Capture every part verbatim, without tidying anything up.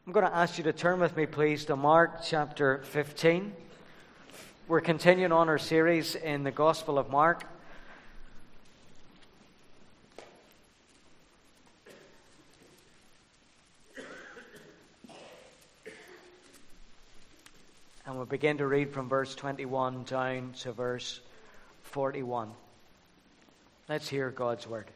I'm going to ask you to turn with me, please, to Mark chapter fifteen. We're continuing on our series in the Gospel of Mark. And we'll begin to read from verse twenty-one down to verse forty-one. Let's hear God's word.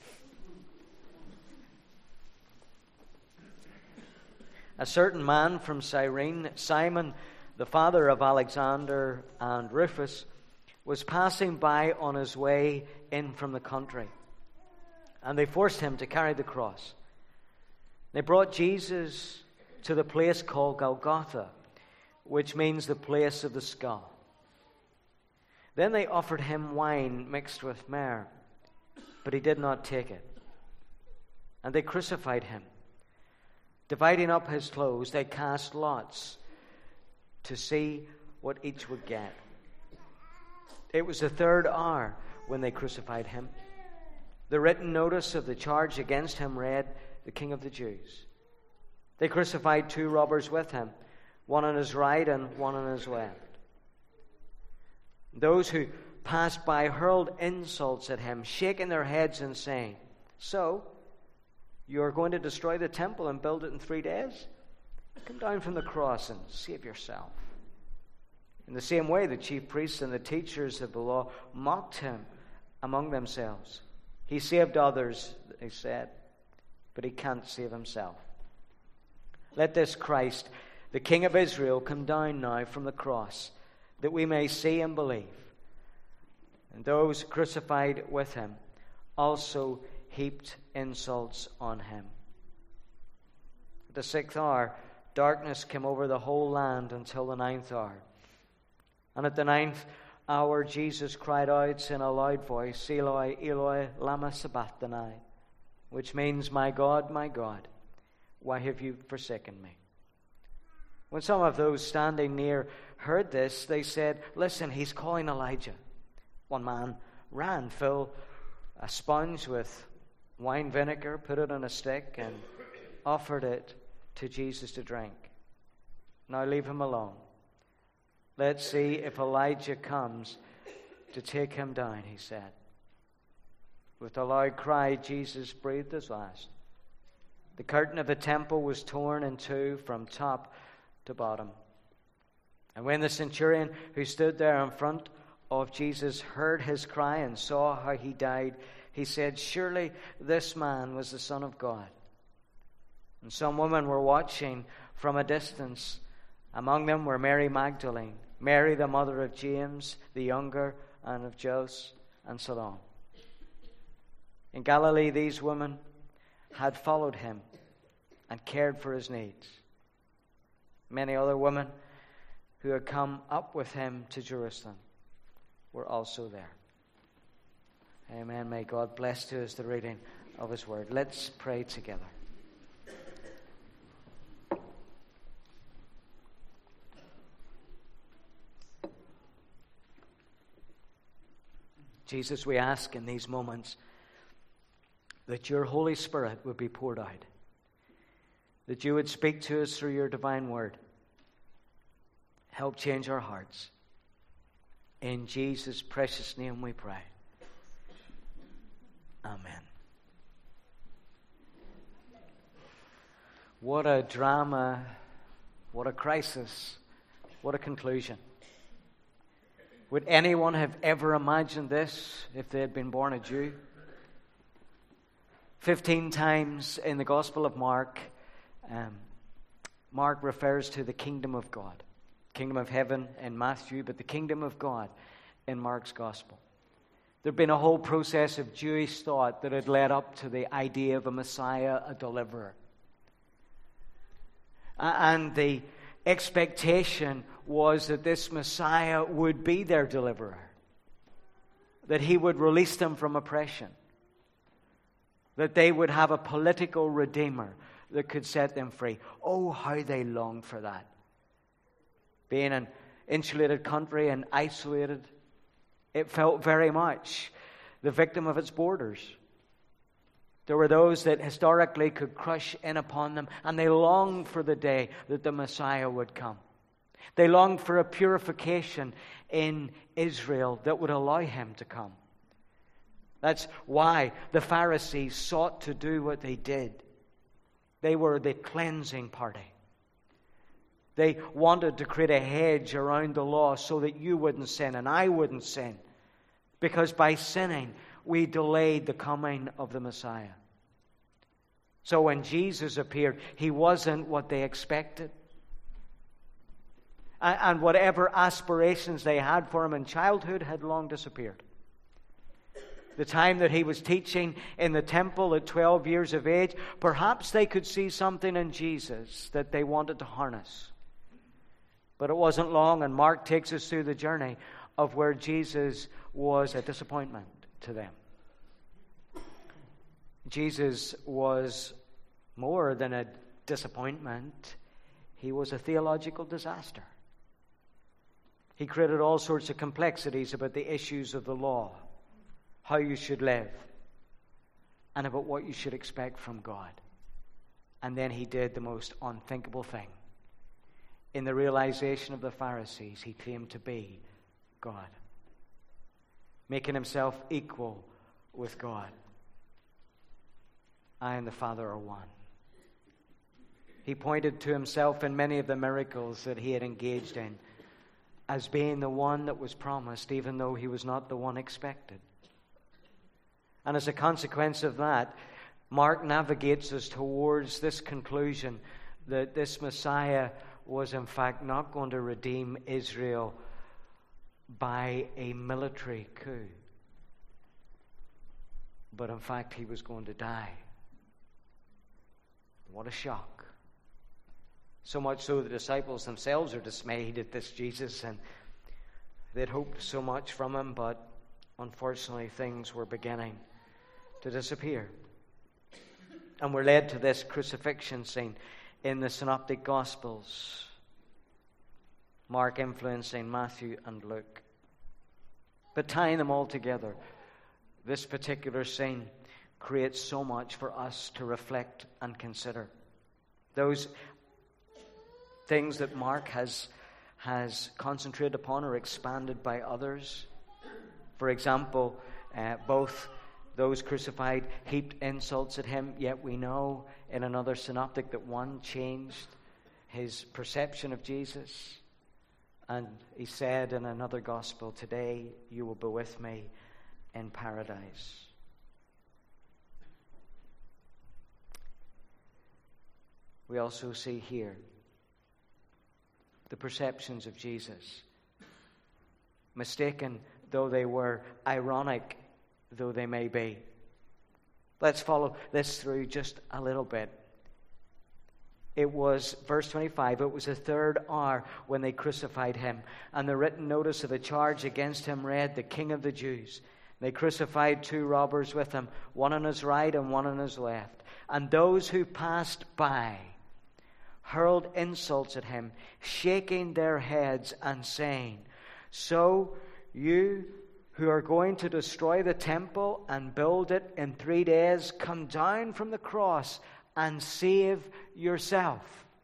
A certain man from Cyrene, Simon, the father of Alexander and Rufus, was passing by on his way in from the country. And they forced him to carry the cross. They brought Jesus to the place called Golgotha, which means the place of the skull. Then they offered him wine mixed with myrrh, but he did not take it. And they crucified him. Dividing up his clothes, they cast lots to see what each would get. It was the third hour when they crucified him. The written notice of the charge against him read, "The King of the Jews." They crucified two robbers with him, one on his right and one on his left. Those who passed by hurled insults at him, shaking their heads and saying, "So, you are going to destroy the temple and build it in three days? Come down from the cross and save yourself." In the same way, the chief priests and the teachers of the law mocked him among themselves. "He saved others," they said, "but he can't save himself. Let this Christ, the King of Israel, come down now from the cross, that we may see and believe." And those crucified with him also heaped insults on him. At the sixth hour, darkness came over the whole land until the ninth hour. And at the ninth hour, Jesus cried out in a loud voice, "Eloi, Eloi, lama sabachthani," which means, "My God, my God, why have you forsaken me?" When some of those standing near heard this, they said, "Listen, he's calling Elijah." One man ran, filled a sponge with wine vinegar, put it on a stick, and offered it to Jesus to drink. "Now leave him alone. Let's see if Elijah comes to take him down," he said. With a loud cry, Jesus breathed his last. The curtain of the temple was torn in two from top to bottom. And when the centurion who stood there in front of Jesus heard his cry and saw how he died, he said, "Surely this man was the Son of God." And some women were watching from a distance. Among them were Mary Magdalene, Mary the mother of James the younger, and of Joseph, and so on. In Galilee, these women had followed him and cared for his needs. Many other women who had come up with him to Jerusalem were also there. Amen. May God bless to us the reading of his word. Let's pray together. Jesus, we ask in these moments that your Holy Spirit would be poured out, that you would speak to us through your divine word. Help change our hearts. In Jesus' precious name we pray. Amen. What a drama, what a crisis, what a conclusion. Would anyone have ever imagined this if they had been born a Jew? Fifteen times in the Gospel of Mark, um, Mark refers to the kingdom of God. Kingdom of heaven in Matthew, but the kingdom of God in Mark's Gospel. There had been a whole process of Jewish thought that had led up to the idea of a Messiah, a deliverer. And the expectation was that this Messiah would be their deliverer, that he would release them from oppression, that they would have a political redeemer that could set them free. Oh, how they longed for that. Being an insulated country and isolated, it felt very much the victim of its borders. There were those that historically could crush in upon them, and they longed for the day that the Messiah would come. They longed for a purification in Israel that would allow him to come. That's why the Pharisees sought to do what they did. They were the cleansing party. They wanted to create a hedge around the law so that you wouldn't sin and I wouldn't sin. Because by sinning, we delayed the coming of the Messiah. So when Jesus appeared, he wasn't what they expected. And whatever aspirations they had for him in childhood had long disappeared. The time that he was teaching in the temple at twelve years of age, perhaps they could see something in Jesus that they wanted to harness. But it wasn't long, and Mark takes us through the journey of where Jesus was a disappointment to them. Jesus was more than a disappointment. He was a theological disaster. He created all sorts of complexities about the issues of the law, how you should live, and about what you should expect from God. And then he did the most unthinkable thing. In the realization of the Pharisees, he claimed to be God, making himself equal with God. I and the Father are one. He pointed to himself in many of the miracles that he had engaged in as being the one that was promised, even though he was not the one expected. And as a consequence of that, Mark navigates us towards this conclusion that this Messiah was in fact not going to redeem Israel by a military coup, but in fact he was going to die. What a shock. So much so the disciples themselves are dismayed at this Jesus, and they'd hoped so much from him, but unfortunately things were beginning to disappear. And we're led to this crucifixion scene in the Synoptic Gospels, Mark influencing Matthew and Luke. But tying them all together, this particular scene creates so much for us to reflect and consider. Those things that Mark has, has concentrated upon are expanded by others. For example, uh, both those crucified heaped insults at him, yet we know in another synoptic that one changed his perception of Jesus. And he said in another gospel, "Today you will be with me in paradise." We also see here the perceptions of Jesus. Mistaken though they were, ironic though they may be. Let's follow this through just a little bit. It was, verse twenty-five, it was the third hour when they crucified him, and the written notice of the charge against him read, "The King of the Jews." They crucified two robbers with him, one on his right and one on his left. And those who passed by hurled insults at him, shaking their heads and saying, "So you who are going to destroy the temple and build it in three days, come down from the cross and save yourself."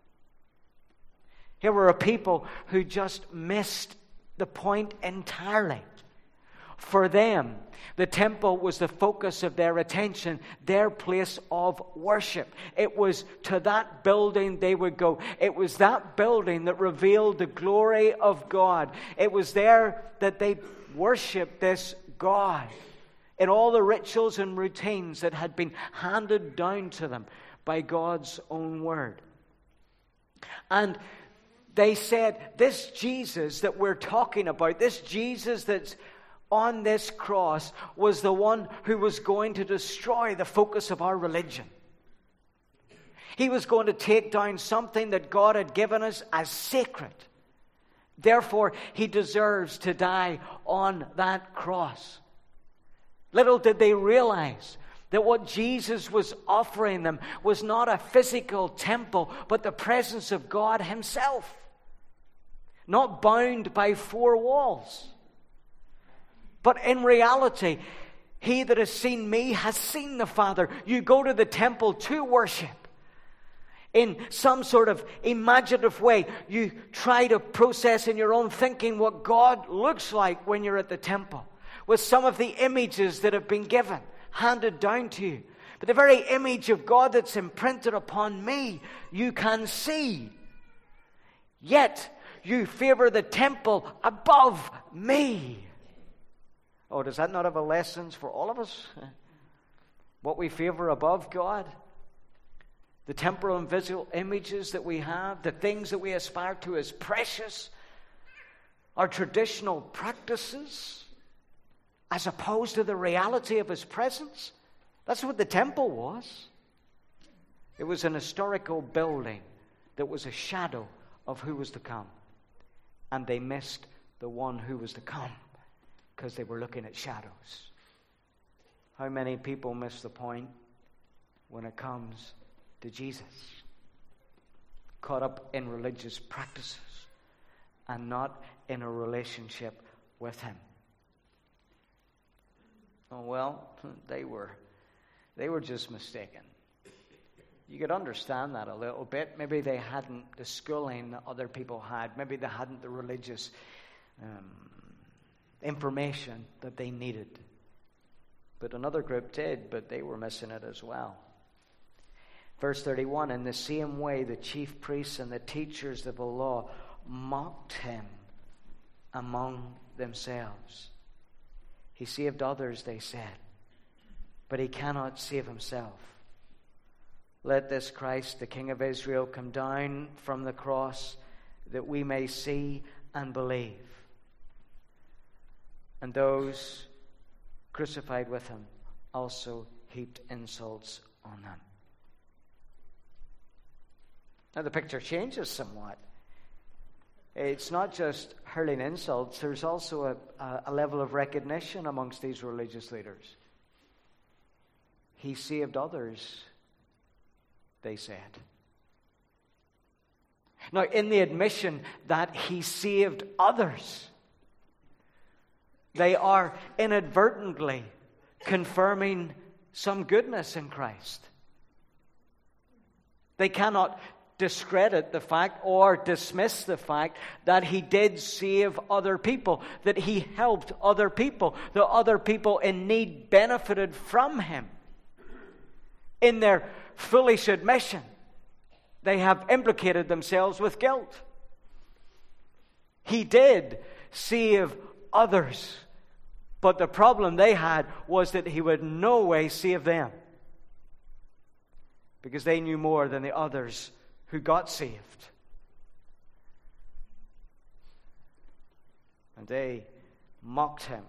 Here were a people who just missed the point entirely. For them, the temple was the focus of their attention, their place of worship. It was to that building they would go. It was that building that revealed the glory of God. It was there that they worshiped this God in all the rituals and routines that had been handed down to them by God's own word. And they said, this Jesus that we're talking about, this Jesus that's on this cross, was the one who was going to destroy the focus of our religion. He was going to take down something that God had given us as sacred. Therefore, he deserves to die on that cross. Little did they realize that what Jesus was offering them was not a physical temple, but the presence of God himself, not bound by four walls. But in reality, He that has seen me has seen the Father. You go to the temple to worship. In some sort of imaginative way, you try to process in your own thinking what God looks like when you're at the temple, with some of the images that have been given, handed down to you. But the very image of God that's imprinted upon me, you can see. Yet, you favor the temple above me. Oh, does that not have a lesson for all of us? What we favor above God? The temporal and visual images that we have, the things that we aspire to as precious, our traditional practices, as opposed to the reality of His presence. That's what the temple was. It was an historical building that was a shadow of who was to come. And they missed the one who was to come because they were looking at shadows. How many people miss the point when it comes to Jesus? Caught up in religious practices and not in a relationship with Him. Oh, well, they were, they were just mistaken. You could understand that a little bit. Maybe they hadn't the schooling that other people had. Maybe they hadn't the religious um, information that they needed. But another group did, but they were missing it as well. Verse thirty-one, in the same way the chief priests and the teachers of the law mocked Him among themselves. He saved others, they said, but He cannot save Himself. Let this Christ, the King of Israel, come down from the cross that we may see and believe. And those crucified with Him also heaped insults on Him. Now the picture changes somewhat. It's not just hurling insults. There's also a, a level of recognition amongst these religious leaders. He saved others, they said. Now, in the admission that He saved others, they are inadvertently confirming some goodness in Christ. They cannot discredit the fact or dismiss the fact that He did save other people, that He helped other people, that other people in need benefited from Him. In their foolish admission, they have implicated themselves with guilt. He did save others, but the problem they had was that He would no way save them, because they knew more than the others who got saved. And they mocked Him.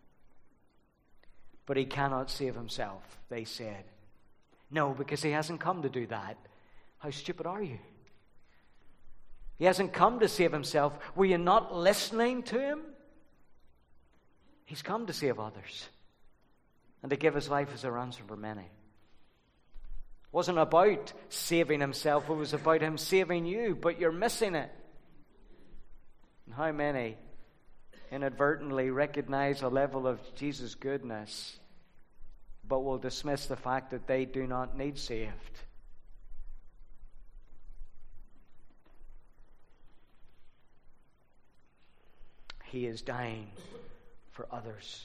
But He cannot save Himself, they said. No, because He hasn't come to do that. How stupid are you? He hasn't come to save Himself. Were you not listening to Him? He's come to save others and to give His life as a ransom for many. It wasn't about saving Himself. It was about Him saving you, but you're missing it. And how many inadvertently recognize a level of Jesus' goodness, but will dismiss the fact that they do not need saved? He is dying for others.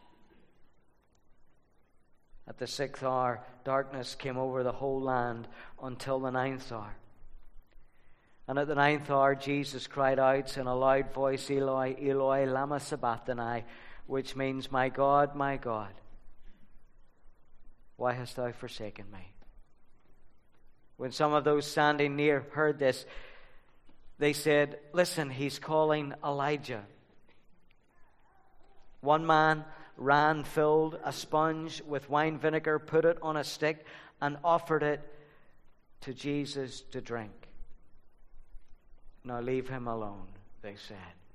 At the sixth hour, darkness came over the whole land until the ninth hour. And at the ninth hour, Jesus cried out in a loud voice, Eloi, Eloi, lama sabachthani, which means, my God, my God, why hast thou forsaken me? When some of those standing near heard this, they said, listen, he's calling Elijah. One man ran, filled a sponge with wine vinegar, put it on a stick, and offered it to Jesus to drink. Now leave him alone, they said.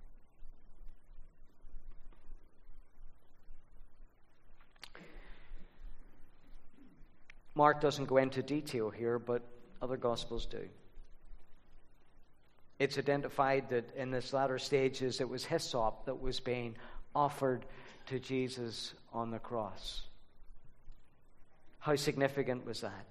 Mark doesn't go into detail here, but other Gospels do. It's identified that in this latter stages it was hyssop that was being offered to Jesus on the cross. How significant was that?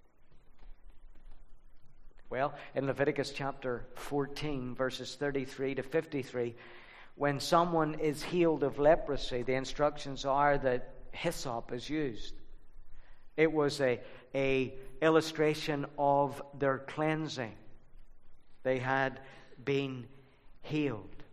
Well, in Leviticus chapter fourteen, verses thirty-three to fifty-three, when someone is healed of leprosy, the instructions are that hyssop is used. It was a, a illustration of their cleansing. They had been healed.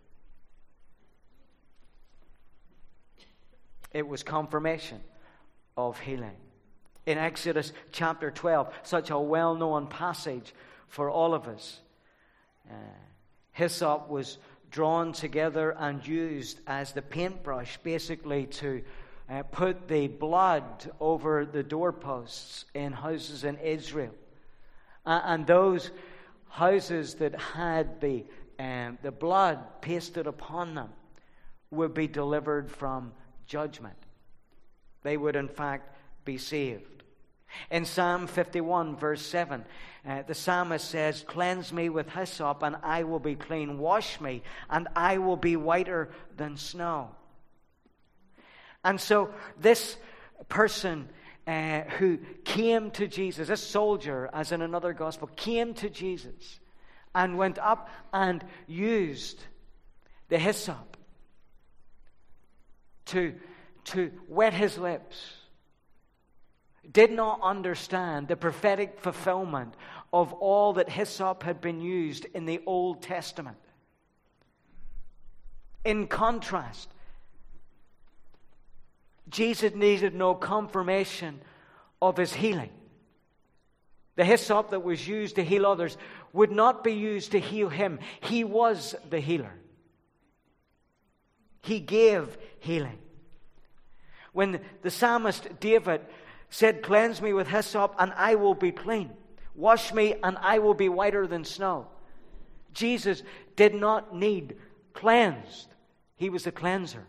It was confirmation of healing. In Exodus chapter twelve, such a well-known passage for all of us, uh, hyssop was drawn together and used as the paintbrush, basically to uh, put the blood over the doorposts in houses in Israel. Uh, and those houses that had the, um, the blood pasted upon them would be delivered from judgment. They would, in fact, be saved. In Psalm fifty-one, verse seven, uh, the psalmist says, "Cleanse me with hyssop, and I will be clean. Wash me, and I will be whiter than snow." And so this person uh, who came to Jesus, this soldier, as in another gospel, came to Jesus and went up and used the hyssop to, to wet his lips, did not understand the prophetic fulfillment of all that hyssop had been used in the Old Testament. In contrast, Jesus needed no confirmation of his healing. The hyssop that was used to heal others would not be used to heal him. He was the healer. He gave healing. When the psalmist David said, "Cleanse me with hyssop, and I will be clean. Wash me, and I will be whiter than snow." Jesus did not need cleansed. He was the cleanser.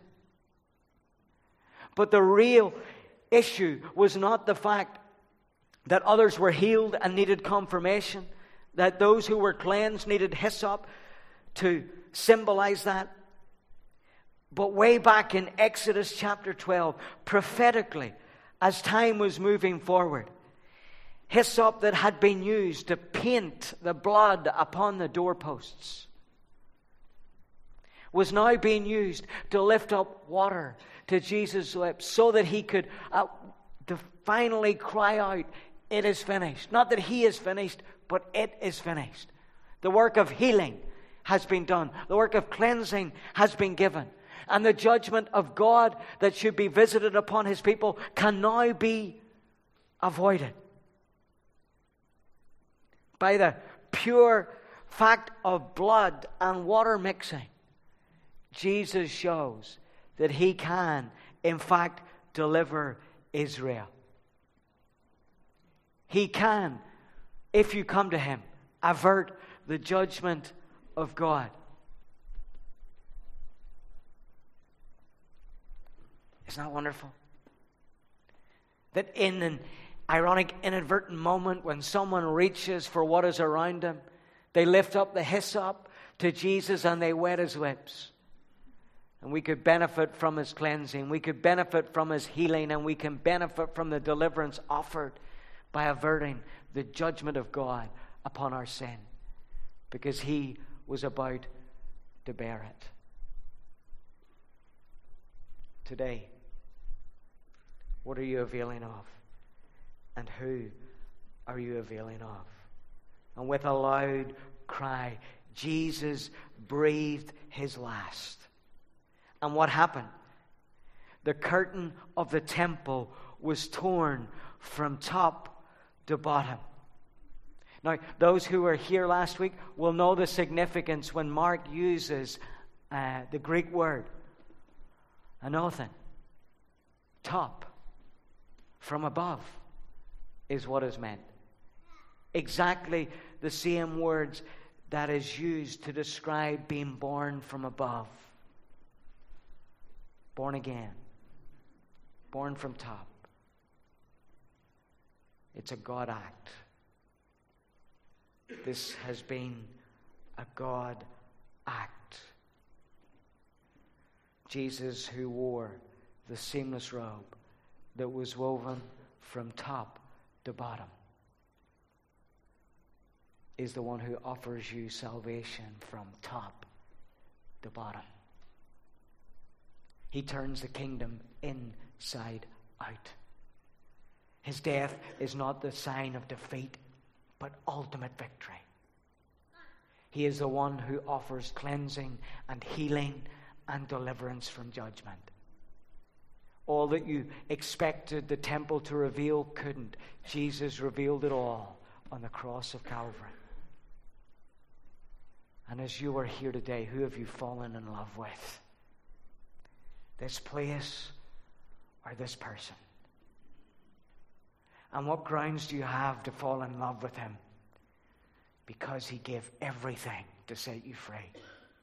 But the real issue was not the fact that others were healed and needed confirmation, that those who were cleansed needed hyssop to symbolize that. But way back in Exodus chapter twelve, prophetically, as time was moving forward, hyssop that had been used to paint the blood upon the doorposts was now being used to lift up water to Jesus' lips so that he could uh, to finally cry out, "It is finished." Not that he is finished, but it is finished. The work of healing has been done. The work of cleansing has been given. And the judgment of God that should be visited upon his people can now be avoided. By the pure fact of blood and water mixing, Jesus shows that he can, in fact, deliver Israel. He can, if you come to him, avert the judgment of God. Isn't that wonderful? That in an ironic, inadvertent moment when someone reaches for what is around them, they lift up the hyssop to Jesus and they wet his lips. And we could benefit from his cleansing. We could benefit from his healing. And we can benefit from the deliverance offered by averting the judgment of God upon our sin. Because he was about to bear it. Today, what are you availing of? And who are you availing of? And with a loud cry, Jesus breathed his last. And what happened? The curtain of the temple was torn from top to bottom. Now, those who were here last week will know the significance when Mark uses uh, the Greek word anothen. Top. From above is what is meant. Exactly the same words that is used to describe being born from above. Born again. Born from top. It's a God act. This has been a God act. Jesus, who wore the seamless robe that was woven from top to bottom, is the one who offers you salvation from top to bottom. He turns the kingdom inside out. His death is not the sign of defeat, but ultimate victory. He is the one who offers cleansing and healing and deliverance from judgment. All that you expected the temple to reveal couldn't. Jesus revealed it all on the cross of Calvary. And as you are here today, who have you fallen in love with? This place or this person? And what grounds do you have to fall in love with him? Because he gave everything to set you free.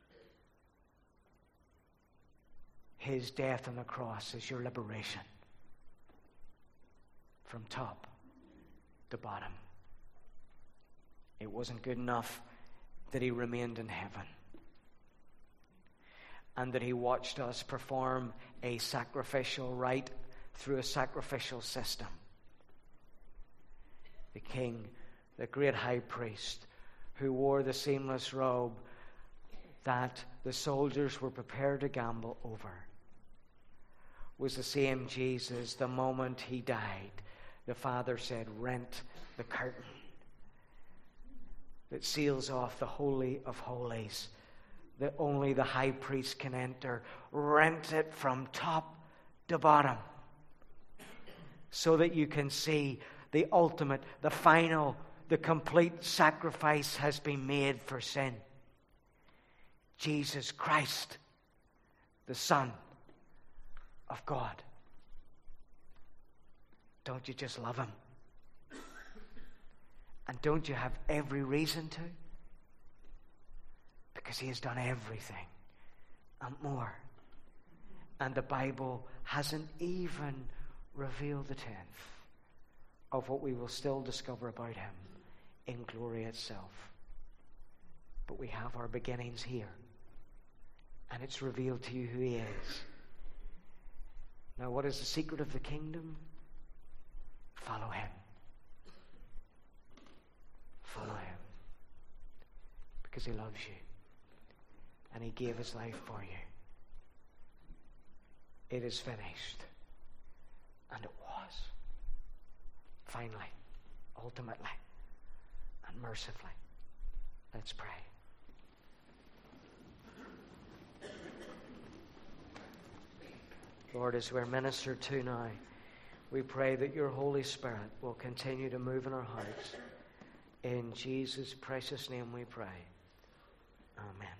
His death on the cross is your liberation from top to bottom. It wasn't good enough that he remained in heaven and that he watched us perform a sacrificial rite through a sacrificial system. The king, the great high priest, who wore the seamless robe that the soldiers were prepared to gamble over, was the same Jesus. The moment he died, the Father said, "Rent the curtain that seals off the Holy of Holies, that only the high priest can enter. Rent it from top to bottom, so that you can see the ultimate, the final, the complete sacrifice has been made for sin. Jesus Christ, the Son of God." Don't you just love him? And don't you have every reason to? Because he has done everything and more. And the Bible hasn't even revealed the tenth of what we will still discover about him in glory itself. But we have our beginnings here. And it's revealed to you who he is. Now, what is the secret of the kingdom? Follow him. Follow him. Because he loves you. And he gave his life for you. It is finished. And it was. Finally. Ultimately. And mercifully. Let's pray. Lord, as we're ministered to now, we pray that your Holy Spirit will continue to move in our hearts. In Jesus' precious name we pray. Amen.